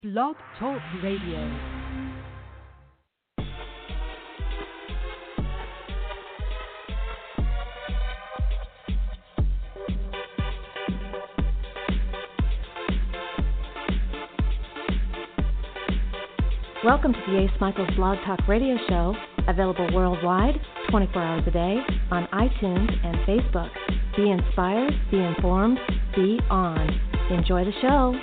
Blog Talk Radio. Welcome to the Ace Michaels Blog Talk Radio Show, available worldwide, 24 hours a day, on iTunes and Facebook. Be inspired, be informed, be on. Enjoy the show.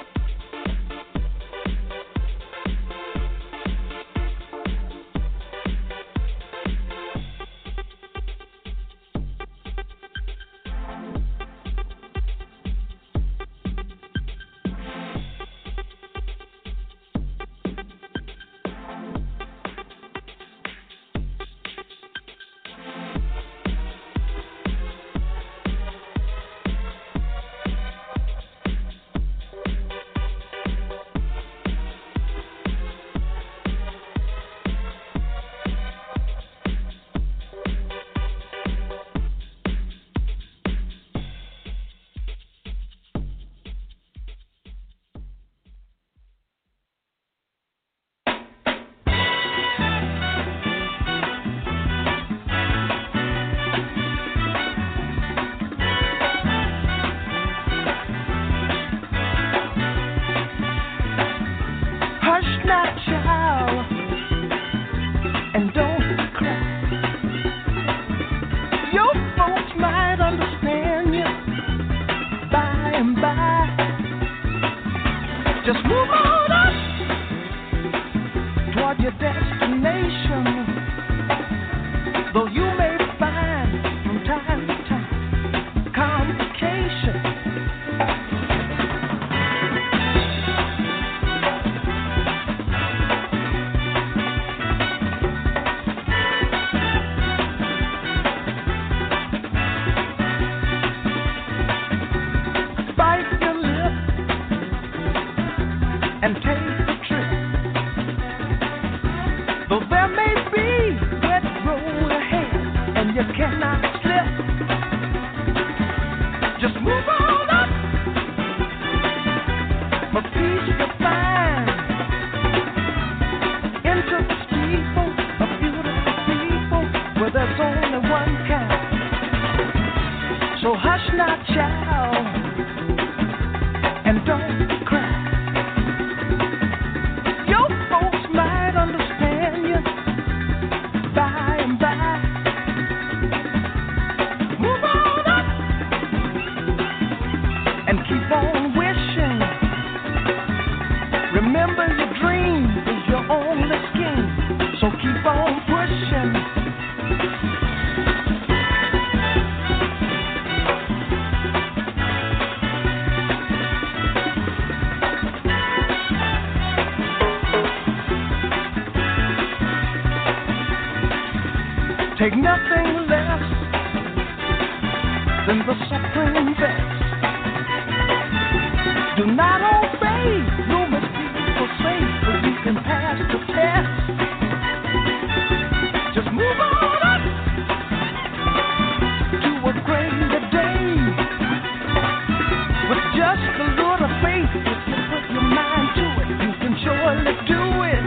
Take nothing less than the supreme best. Do not obey, no mistake or say, but you can pass the test. Just move on up to a greater day. With just a little faith, if you put your mind to it, you can surely do it.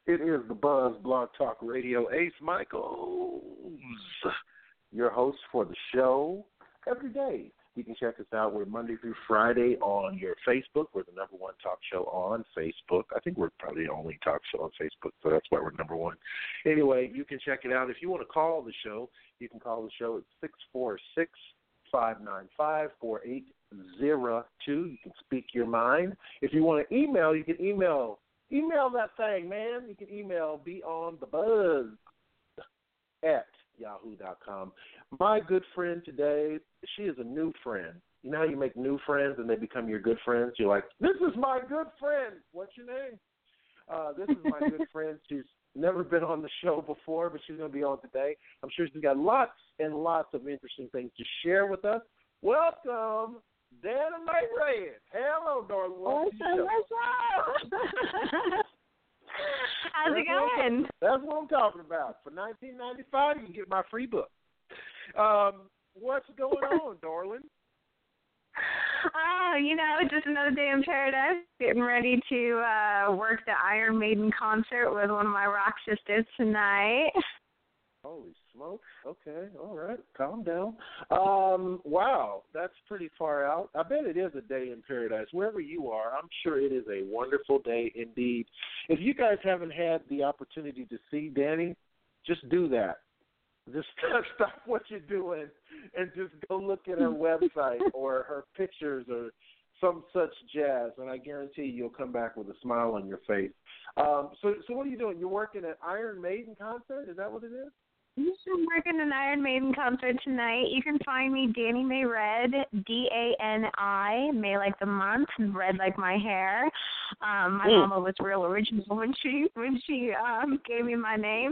It is the Buzz Blog Talk Radio. Ace Michaels, your host for the show every day. You can check us out. We're Monday through Friday on your Facebook. We're the number one talk show on Facebook. I think we're probably the only talk show on Facebook, so that's why we're number one. Anyway, you can check it out. If you want to call the show, you can call the show at 646-595-4802. You can speak your mind. If you want to email, you can email that thing, man. You can email beyondthebuzz@yahoo.com. My good friend today, she is a new friend. You know how you make new friends and they become your good friends? You're like, this is my good friend. What's your name? This is my good friend. She's never been on the show before, but she's going to be on today. I'm sure she's got lots and lots of interesting things to share with us. Welcome, Dana May Red. Hello, Darla. What's up? How's it going? That's what I'm talking about. For $19.95, you can get my free book. What's going on, darling? Oh, just another day in paradise. Getting ready to work the Iron Maiden concert with one of my rock sisters tonight. Holy smokes. Okay, all right. Calm down. Wow, that's pretty far out. I bet it is a day in paradise. Wherever you are, I'm sure it is a wonderful day indeed. If you guys haven't had the opportunity to see Danny, just do that. Just stop what you're doing and just go look at her website or her pictures or some such jazz, and I guarantee you'll come back with a smile on your face. So what are you doing? You're working at Iron Maiden concert? Is that what it is? I'm working an Iron Maiden concert tonight. You can find me Dani May Red, D-A-N-I, May like the month, red like my hair. My mama was real original when she gave me my name.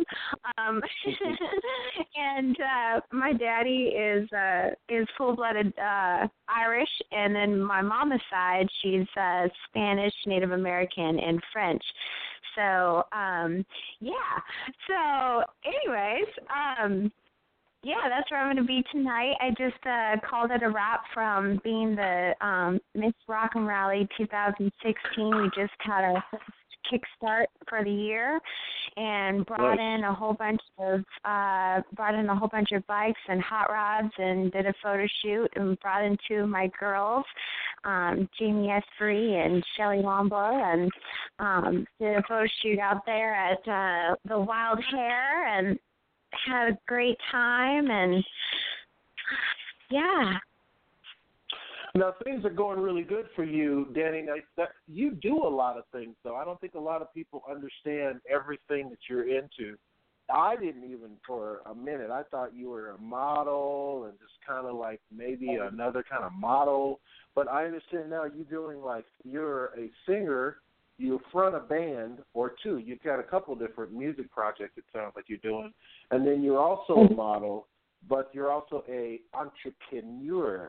And my daddy is full-blooded Irish, and then my mama's side, she's Spanish, Native American, and French. So, yeah. So, anyways, that's where I'm going to be tonight. I just called it a wrap from being the Miss Rock and Rally 2016. We just had our first kickstart for the year and brought in a whole bunch of bikes and hot rods and did a photo shoot and brought in two of my girls, Jamie Esprey and Shelly Lombard, and did a photo shoot out there at the Wild Hare and had a great time, and yeah. Now, things are going really good for you, Danny. Now, you do a lot of things, though. I don't think a lot of people understand everything that you're into. I didn't even for a minute. I thought you were a model and just kind of like maybe another kind of model. But I understand now you're a singer, you front a band or two. You've got a couple different music projects, it sounds like you're doing. And then you're also a model, but you're also a entrepreneur.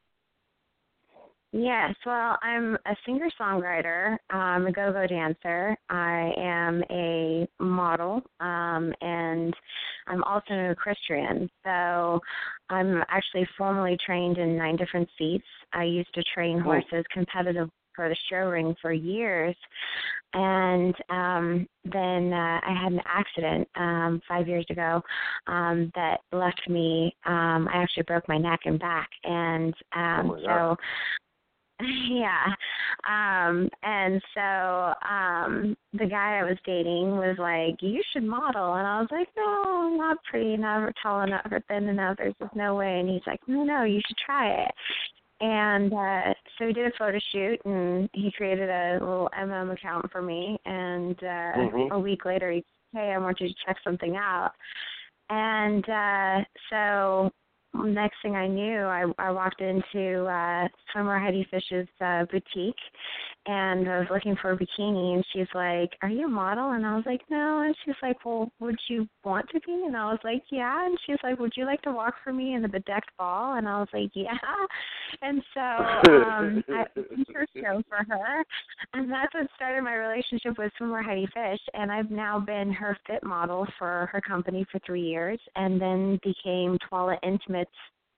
Yes, well, I'm a singer-songwriter. I'm a go-go dancer. I am a model, and I'm also an equestrian. So I'm actually formally trained in 9 different seats. I used to train horses competitive for the show ring for years, and then I had an accident 5 years ago that left me. I actually broke my neck and back, and so. Yeah. And so the guy I was dating was like, you should model. And I was like, no, I'm not pretty enough or tall enough or thin enough. There's just no way. And he's like, no, you should try it. And so we did a photo shoot, and he created a little account for me. And a week later, he said, hey, I want you to check something out. And so next thing I knew, I walked into Summer Heidi Fish's boutique, and I was looking for a bikini, and she's like, are you a model? And I was like, no. And she's like, well, would you want to be? And I was like, yeah. And she's like, would you like to walk for me in the bedecked ball? And I was like, yeah. And so I did her show for her, and that's what started my relationship with Summer Heidi Fish, and I've now been her fit model for her company for 3 years, and then became Twala Intimates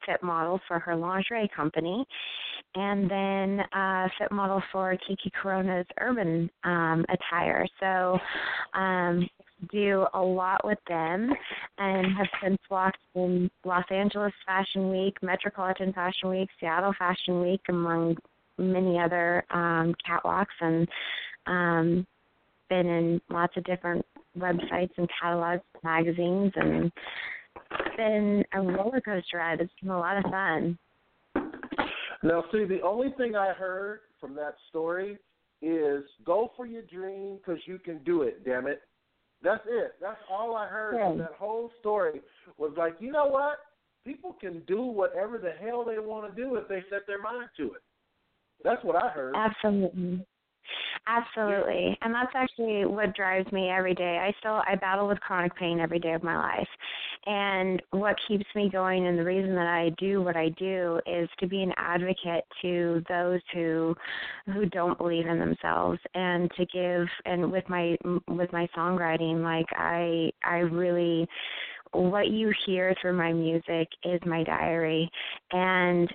fit model for her lingerie company, and then fit model for Kiki Corona's urban attire. So do a lot with them, and have since walked in Los Angeles Fashion Week, Metropolitan Fashion Week, Seattle Fashion Week, among many other catwalks, and been in lots of different websites and catalogs, magazines, and it's been a roller coaster ride. It's been a lot of fun. Now, see, the only thing I heard from that story is go for your dream because you can do it, damn it. That's it. That's all I heard from that whole story was like, you know what? People can do whatever the hell they want to do if they set their mind to it. That's what I heard. Absolutely. Absolutely. And that's actually what drives me every day. I battle with chronic pain every day of my life. And what keeps me going, and the reason that I do what I do, is to be an advocate to those who don't believe in themselves, and to give, and with my songwriting, like I really, what you hear through my music is my diary. And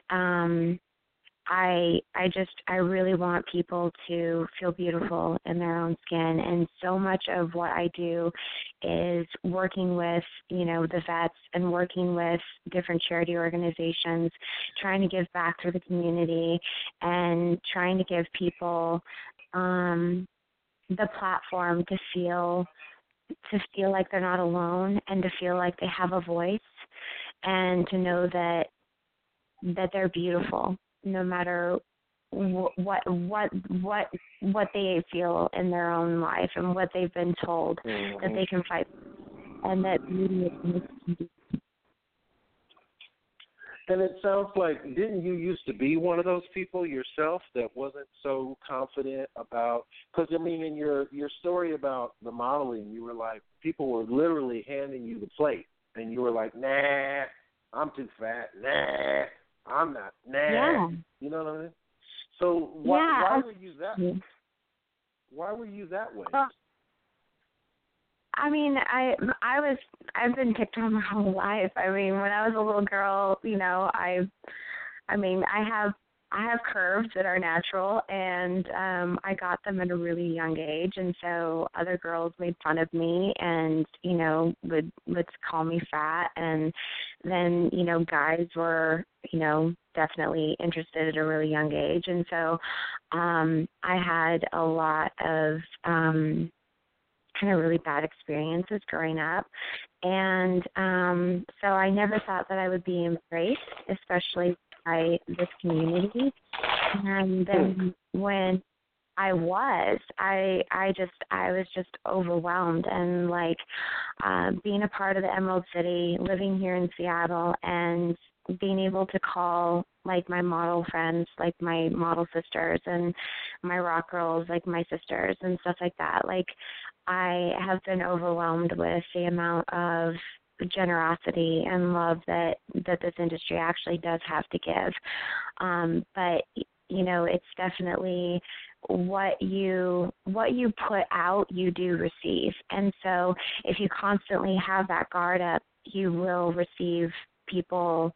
I really want people to feel beautiful in their own skin, and so much of what I do is working with, the vets and working with different charity organizations, trying to give back to the community and trying to give people the platform to feel like they're not alone, and to feel like they have a voice, and to know that they're beautiful, no matter what they feel in their own life and what they've been told, that they can fight, and that beauty is. And it sounds like, didn't you used to be one of those people yourself that wasn't so confident about, because, in your story about the modeling, you were like, people were literally handing you the plate, and you were like, nah, I'm too fat, nah, I'm not, nah. Yeah. You know what I mean? So why were you that? Why were you that way? I've been picked on my whole life. When I was a little girl, I have curves that are natural, and I got them at a really young age, and so other girls made fun of me, and would call me fat, and then guys were definitely interested at a really young age, and so I had a lot of kind of really bad experiences growing up, and so I never thought that I would be embraced, especially by this community. And then when I was just overwhelmed, and being a part of the Emerald City, living here in Seattle, and being able to call my model friends, my model sisters, and my rock girls, my sisters and stuff like that. I have been overwhelmed with the amount of generosity and love that this industry actually does have to give. But it's definitely what you put out, you do receive. And so if you constantly have that guard up, you will receive people,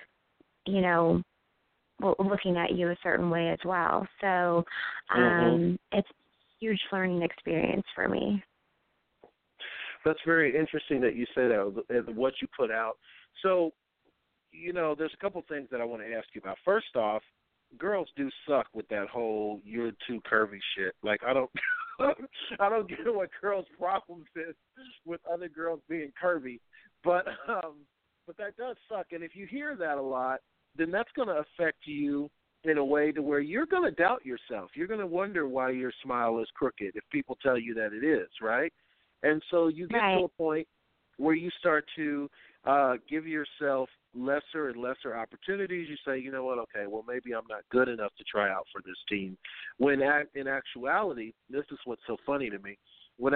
looking at you a certain way as well. So it's a huge learning experience for me. That's very interesting that you say that, what you put out. So, there's a couple things that I want to ask you about. First off, girls do suck with that whole "you're too curvy" shit. I don't, I don't get what girls' problems is with other girls being curvy, but that does suck. And if you hear that a lot, then that's going to affect you in a way to where you're going to doubt yourself. You're going to wonder why your smile is crooked if people tell you that it is, right? And so you get to a point where you start to give yourself lesser and lesser opportunities. You say, you know what, okay, well, maybe I'm not good enough to try out for this team. When in actuality, this is what's so funny to me, when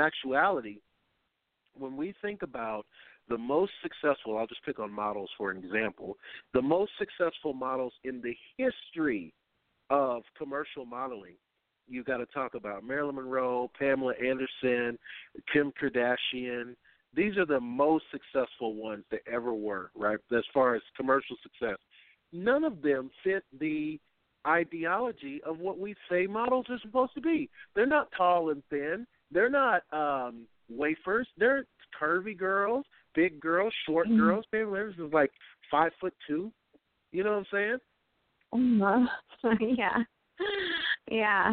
we think about the most successful, I'll just pick on models for an example, the most successful models in the history of commercial modeling, you got to talk about Marilyn Monroe, Pamela Anderson, Kim Kardashian, these are the most successful ones that ever were, right, as far as commercial success. None of them fit the ideology of what we say models are supposed to be. They're not tall and thin. They're not wafers. They're curvy girls, big girls, short girls. Pam Lewis is like 5'2". You know what I'm saying? Yeah.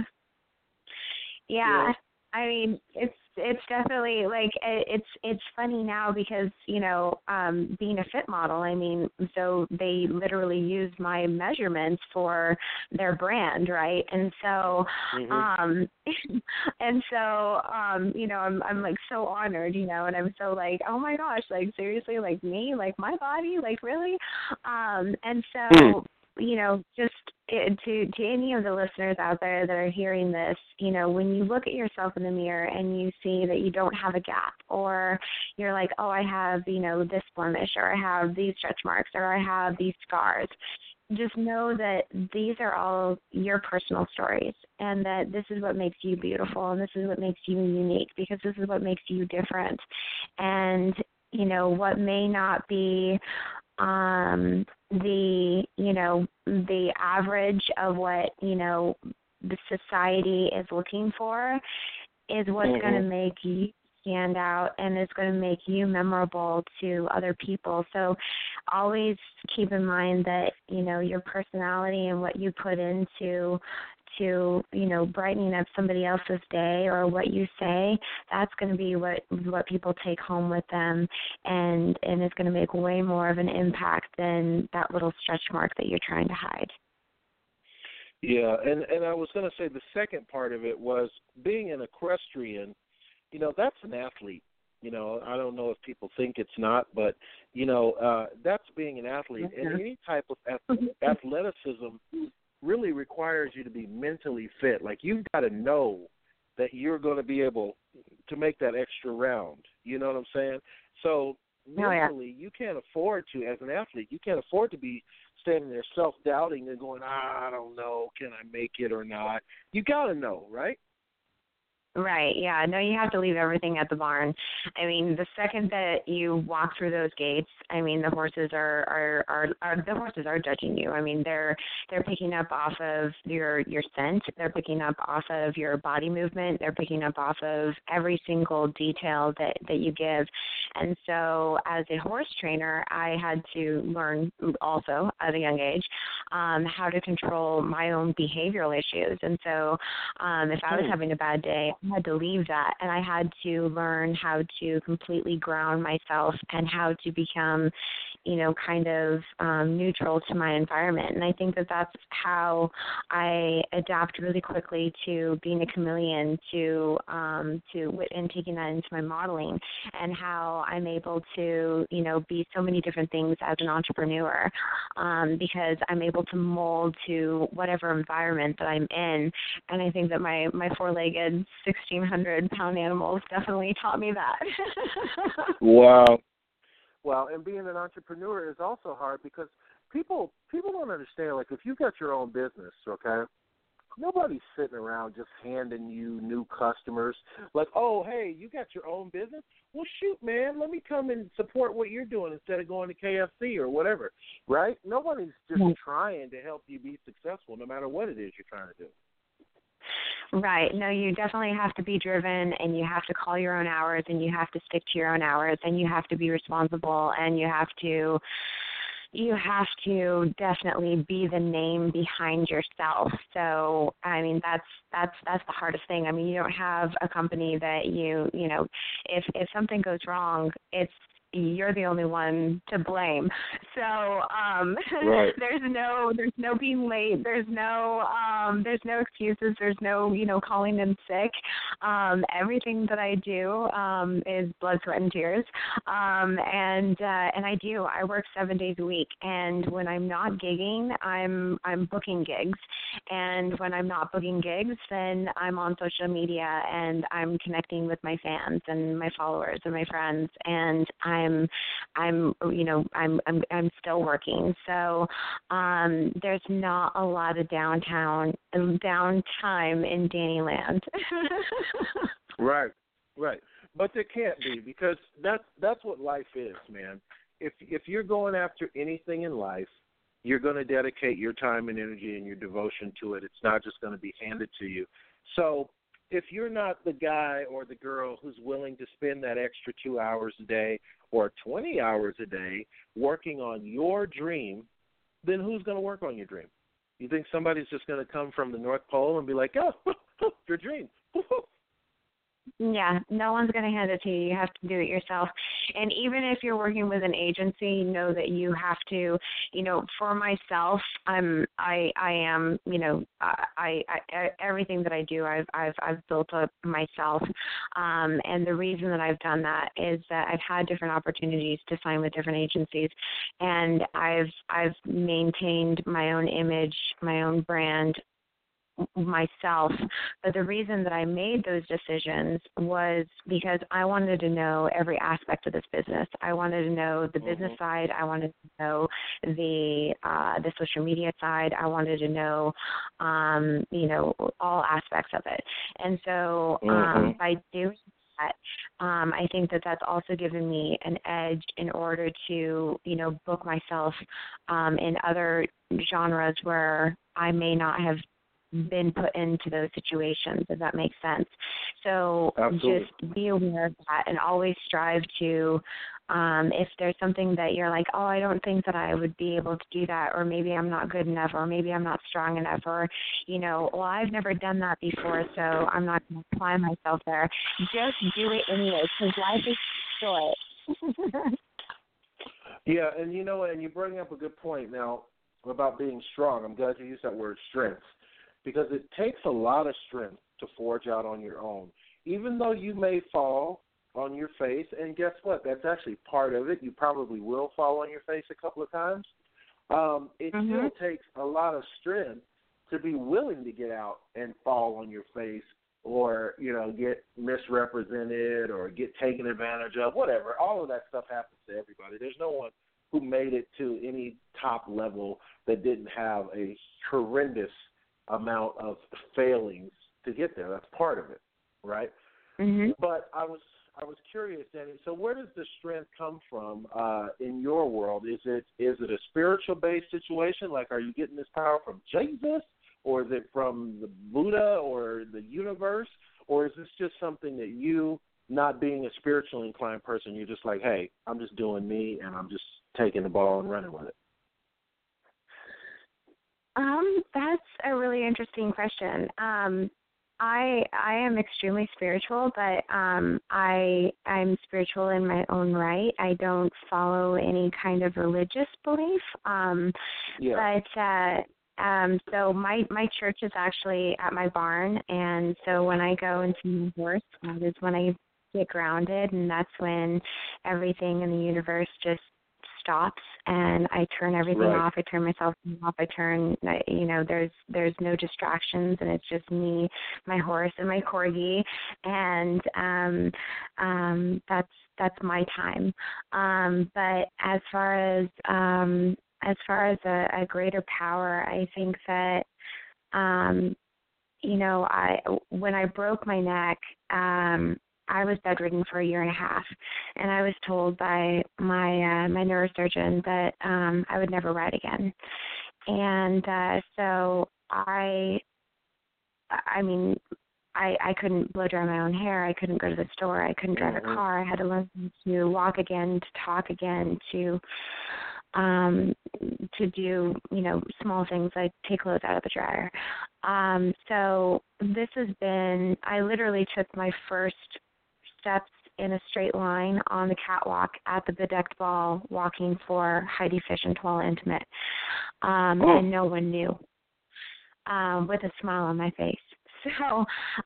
I mean, it's definitely like it's funny now because being a fit model. I mean, so they literally use my measurements for their brand, right? And so, I'm like so honored, and I'm so like, oh my gosh, like seriously, like me, like my body, like really, and so. Just to any of the listeners out there that are hearing this, when you look at yourself in the mirror and you see that you don't have a gap, or you're like, oh, I have, this blemish, or I have these stretch marks, or I have these scars, just know that these are all your personal stories, and that this is what makes you beautiful, and this is what makes you unique, because this is what makes you different. And, what may not be the average of what, the society is looking for is what's going to make you stand out and is going to make you memorable to other people. So always keep in mind that, your personality and what you put into brightening up somebody else's day, or what you say, that's going to be what people take home with them, and it's going to make way more of an impact than that little stretch mark that you're trying to hide. Yeah, and I was going to say the second part of it was being an equestrian, that's an athlete. I don't know if people think it's not, but, that's being an athlete. And any type of athleticism really requires you to be mentally fit. Like, you've got to know that you're going to be able to make that extra round. You know what I'm saying? So mentally, you can't afford to, as an athlete, you can't afford to be standing there self-doubting and going, I don't know, can I make it or not? You got to know, right? Right, yeah. No, you have to leave everything at the barn. I mean, the second that you walk through those gates, I mean, the horses are judging you. I mean, they're picking up off of your scent. They're picking up off of your body movement. They're picking up off of every single detail that you give. And so as a horse trainer, I had to learn also at a young age how to control my own behavioral issues. And so if I was having a bad day, I had to leave that, and I had to learn how to completely ground myself and how to become, kind of neutral to my environment. And I think that that's how I adapt really quickly to being a chameleon, and taking that into my modeling, and how I'm able to, be so many different things as an entrepreneur, because I'm able to mold to whatever environment that I'm in. And I think that my four-legged 1,600-pound animals definitely taught me that. Wow. Well, and being an entrepreneur is also hard because people don't understand, like, if you've got your own business, okay, nobody's sitting around just handing you new customers. Like, oh, hey, you got your own business? Well, shoot, man, let me come and support what you're doing instead of going to KFC or whatever, right? Nobody's just trying to help you be successful no matter what it is you're trying to do. Right. No, you definitely have to be driven, and you have to call your own hours, and you have to stick to your own hours, and you have to be responsible, and you have to definitely be the name behind yourself. So, I mean, that's the hardest thing. I mean, you don't have a company that if something goes wrong, you're the only one to blame. So right. there's no being late. There's no excuses. There's no calling in sick. Everything that I do is blood, sweat, and tears. And I work 7 days a week. And when I'm not gigging, I'm booking gigs. And when I'm not booking gigs, then I'm on social media and I'm connecting with my fans and my followers and my friends. And I'm still working. So there's not a lot of downtime in Dannyland. Right. But there can't be, because that's what life is, man. If you're going after anything in life, you're going to dedicate your time and energy and your devotion to it. It's not just going to be handed to you. So if you're not the guy or the girl who's willing to spend that extra 2 hours a day or 20 hours a day working on your dream, then who's going to work on your dream? You think somebody's just going to come from the North Pole and be like, oh, your dream. Yeah, no one's going to hand it to you. You have to do it yourself. And even if you're working with an agency, know that you have to, for myself, I am, I everything that I do, I've built up myself. And the reason that I've done that is that I've had different opportunities to sign with different agencies, and I've maintained my own image, my own brand, myself. But the reason that I made those decisions was because I wanted to know every aspect of this business. I wanted to know the business side. I wanted to know the social media side. I wanted to know, all aspects of it. And so by doing that, I think that that's also given me an edge in order to, book myself in other genres where I may not have been put into those situations, if that makes sense. So Absolutely. Just be aware of that and always strive to, if there's something that you're like, oh, I don't think that I would be able to do that, or maybe I'm not good enough, or maybe I'm not strong enough, or, well, I've never done that before, so I'm not going to apply myself there. Just do it anyway, because life is short. Yeah, and and you bring up a good point now about being strong. I'm glad you used that word, strength, because it takes a lot of strength to forge out on your own. Even though you may fall on your face, and guess what? That's actually part of it. You probably will fall on your face a couple of times. It still takes a lot of strength to be willing to get out and fall on your face, or, get misrepresented or get taken advantage of, whatever. All of that stuff happens to everybody. There's no one who made it to any top level that didn't have a horrendous amount of failings to get there. That's part of it, right? But I was curious, Danny. So where does the strength come from in your world? Is it a spiritual based situation? Like, are you getting this power from Jesus, or is it from the Buddha or the universe, or is this just something that you, not being a spiritually inclined person, you're just like, hey, I'm just doing me and I'm just taking the ball and running with it? That's a really interesting question. I am extremely spiritual, but I'm spiritual in my own right. I don't follow any kind of religious belief. So my church is actually at my barn, and so when I go into my horse, that is when I get grounded, and that's when everything in the universe just stops, and I turn everything off. I turn myself off. There's no distractions, and it's just me, my horse, and my corgi, and that's my time. But as far as a greater power, I think that when I broke my neck, I was bedridden for 1.5 years, and I was told by my neurosurgeon that I would never ride again. And so I couldn't blow dry my own hair. I couldn't go to the store. I couldn't drive a car. I had to learn to walk again, to talk again, to do, small things like take clothes out of the dryer. So this has been, I literally took my first steps in a straight line on the catwalk at the Bedecked Ball, walking for Heidi Fish and Twala Intimate, and no one knew, with a smile on my face. So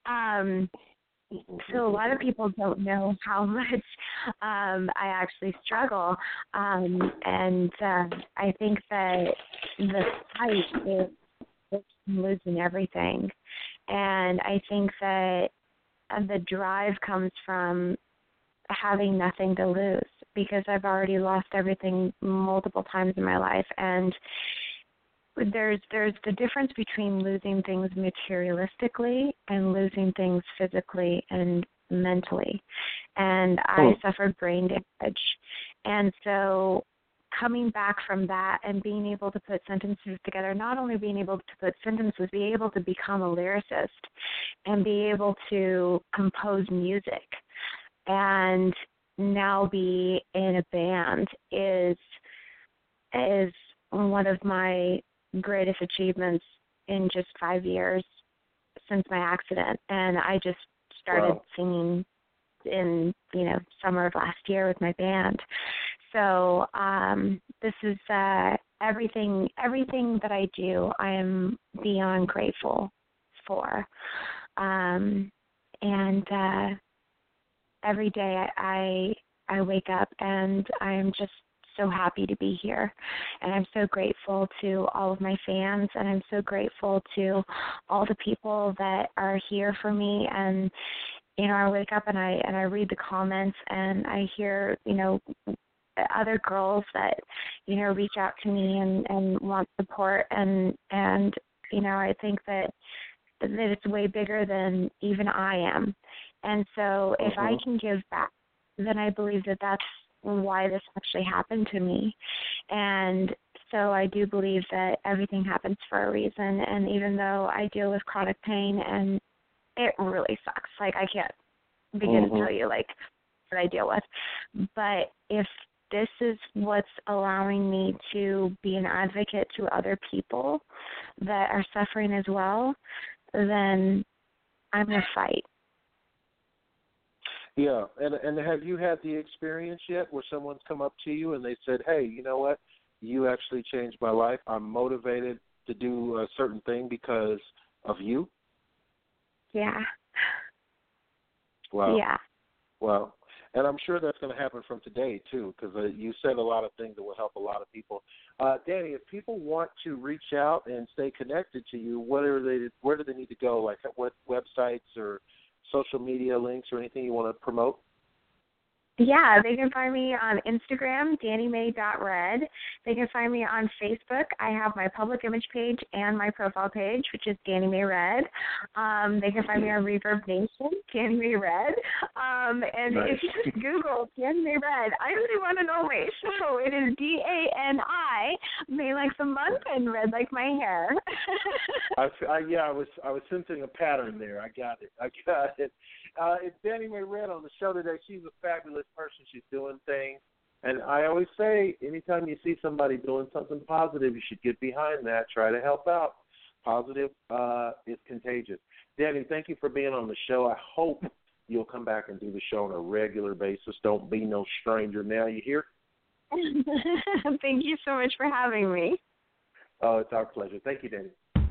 a lot of people don't know how much I actually struggle, and I think that the fight is losing everything, and I think that the drive comes from having nothing to lose, because I've already lost everything multiple times in my life, and there's the difference between losing things materialistically and losing things physically and mentally, and I suffered brain damage. And so coming back from that and being able to put sentences together, not only being able to put sentences, be able to become a lyricist and be able to compose music and now be in a band is one of my greatest achievements in just 5 years since my accident. And I just started singing in, summer of last year with my band. So this is everything that I do, I am beyond grateful for. And every day I wake up and I'm just so happy to be here. And I'm so grateful to all of my fans, and I'm so grateful to all the people that are here for me. And I wake up and I read the comments and I hear, other girls that, reach out to me and want support. And I think that it's way bigger than even I am. And so if I can give back, then I believe that that's why this actually happened to me. And so I do believe that everything happens for a reason. And even though I deal with chronic pain, and it really sucks, like I can't begin to tell you like what I deal with. But if this is what's allowing me to be an advocate to other people that are suffering as well, then I'm going to fight. Yeah, and have you had the experience yet where someone's come up to you and they said, hey, you know what, you actually changed my life. I'm motivated to do a certain thing because of you? Yeah. Wow. Yeah. Well, and I'm sure that's going to happen from today, too, because you said a lot of things that will help a lot of people. Danny, if people want to reach out and stay connected to you, where do they need to go? Like what websites or social media links or anything you want to promote? Yeah, they can find me on Instagram, DannyMay.red. They can find me on Facebook. I have my public image page and my profile page, which is Danny May Red. They can find me on Reverb Nation, Danny May Red. And if you just Google Danny May Red, I really want to know my show. It is DANI, May like the month, and red like my hair. I was sensing a pattern there. I got it. It's Danny May Red on the show today. She's a fabulous person. She's doing things. And I always say, anytime you see somebody doing something positive, you should get behind that. Try to help out. Positive is contagious. Danny, thank you for being on the show. I hope you'll come back and do the show on a regular basis. Don't be no stranger now. You hear? Thank you so much for having me. Oh, it's our pleasure. Thank you, Danny.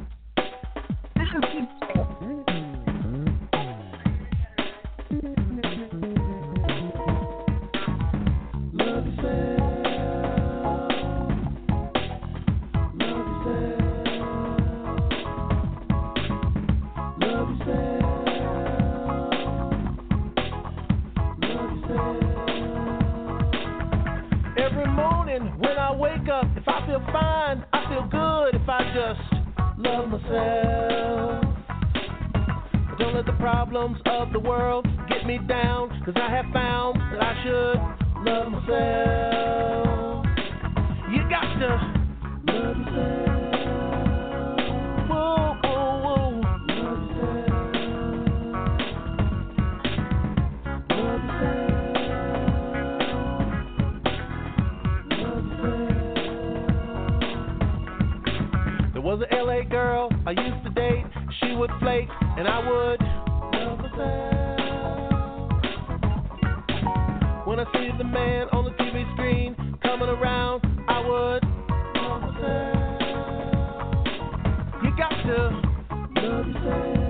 When I wake up, if I feel fine, I feel good if I just love myself. Don't let the problems of the world get me down, 'cause I have found that I should love myself. You got to love yourself. Whoa, whoa, whoa. Love yourself. Love yourself. There was an LA girl I used to date. She would flake, and I would love myself. When I see the man on the TV screen coming around, I would love myself. You got to love yourself.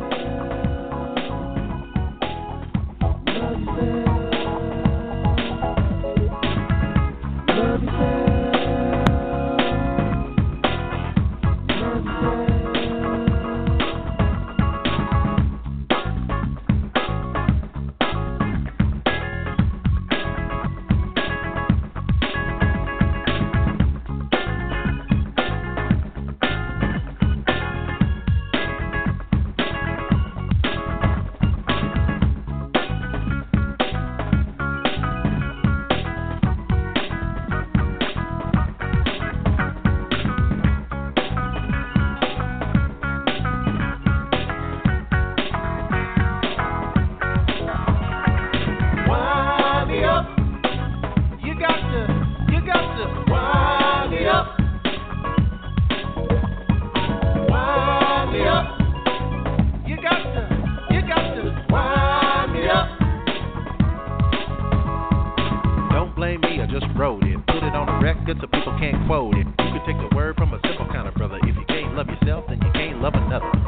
Love yourself. Love yourself. can't quote it. You can take the word from a simple kind of brother. If you can't love yourself, then you can't love another.